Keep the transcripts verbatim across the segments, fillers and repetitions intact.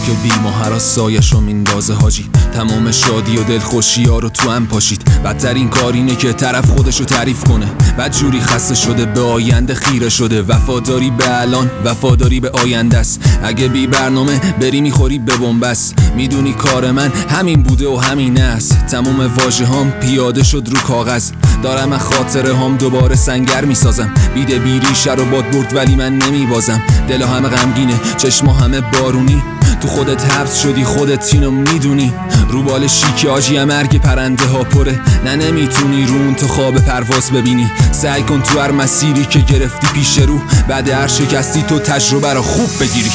که بی ما هراس سایشو میندازه حاجی. تمام شادی و دلخوشی ها رو تو هم پاشید. بدترین کار اینه که طرف خودشو تعریف کنه، بعد جوری خسته شده به آینده خیره شده. وفاداری به الان وفاداری به آینده است. اگه بی برنامه بری میخوری به بنبست. میدونی کار من همین بوده و همین است. تمام واژه هام پیاده شد رو کاغذ. دارم از خاطره هام دوباره سنگر میسازم. بیده بیریشه رو باد برد ولی من نمیبازم. دل همه غمگینه، چشما همه بارونی. تو خودت حبس شدی، خودت اینو میدونی. رو بال شیک آجی مرگ پرنده ها پره. نه نمیتونی رو اون تو خواب پرواز ببینی. سعی کن تو هر مسیری که گرفتی پیش رو، بعد هر شکستی تو تجربه رو خوب بگیری.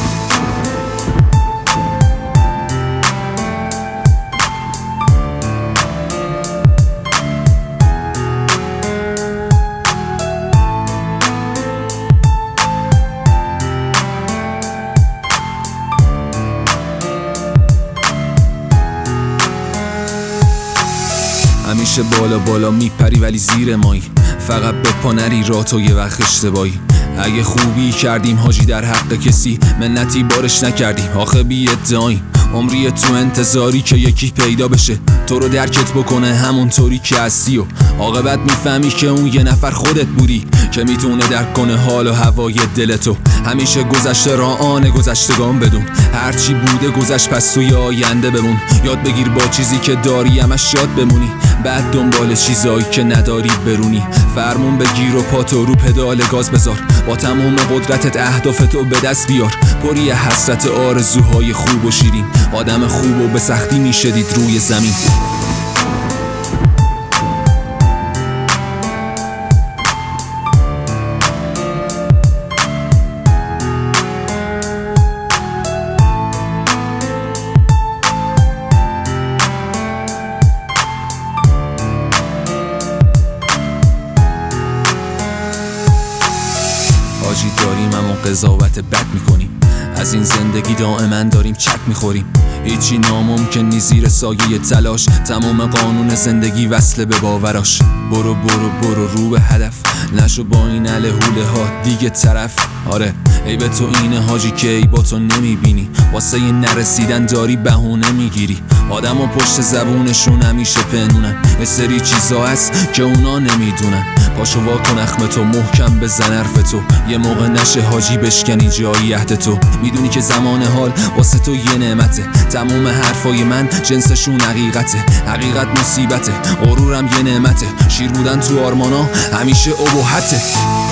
همیشه بالا بالا میپری ولی زیر مایی. فقط به پا نری راه تو یه وقت اشتباهی. اگه خوبی کردیم حاجی در حق کسی، منتی بارش نکردیم آخه بی ادعاییم. عمری تو انتظاری که یکی پیدا بشه تو رو درکت بکنه همونطوری که هستی، و عاقبت میفهمی که اون یه نفر خودت بودی که میتونه درک کنه حال و هوای دلتو. همیشه گذشته را آن گذشتگان بدون. هرچی بوده گذشت پس توی آینده بمون. یاد بگیر با چیزی که داری همش شاد بمونی، بعد دنبال چیزایی که نداری برونی. فرمون بگیر و پاتو رو پدال گاز بذار. با تمام قدرتت اهدافتو به دست بیار. پری حسرت آرزوهای خوب و شیرین. آدم خوب و به سختی میشه دید روی زمین. حاجی داریم اما قضاوت بد میکنیم. از این زندگی دائما داریم چک میخوریم. هیچی ناممکن نی زیر سایه تلاش. تمام قانون زندگی وصله به باوراش. برو برو برو رو به هدف. نشو با این اله هوله ها دیگه طرف. آره ای به تو اینه حاجی که ای با تو نمیبینی. واسه یه نرسیدن داری بهونه میگیری. آدم و پشت زبونشون همیشه پنونن. یه سری چیزا هست که اونا نمیدونن. پاشو واکن اخمتو محکم بزن حرف تو. یه موقع نشه حاجی بشکنی جایی عهد تو. میدونی که زمان حال واسه تو یه نعمته. تمام حرفای من جنسشون حقیقته. حقیقت مصیبته، غرورم یه نعمته. شیر بودن تو آرمانا همیشه ابهته.